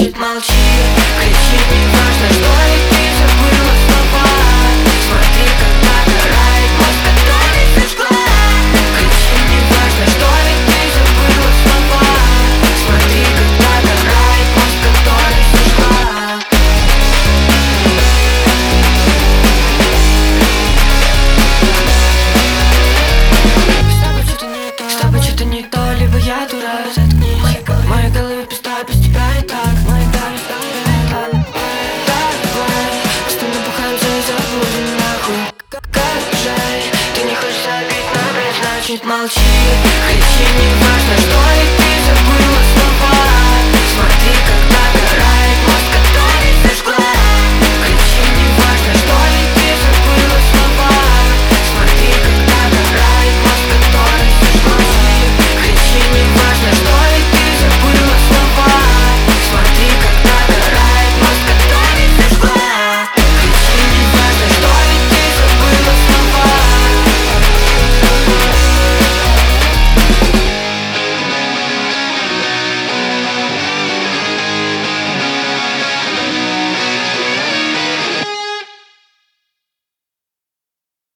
значит молчи. Кричи, не важно, что ведь ты забыла слова. Смотри, как догорает мост, который зажгла. Кричи, не важно, что ведь ты забыла слова. Смотри, как догорает мост, который зажгла. С тобой что-то не то, либо я дурак. Заткнись, в моей голове пуста, без тебя и так. Постоянно бухаемся и забудем нахуй. Как жаль, ты не хочешь забить на бред, значит молчи.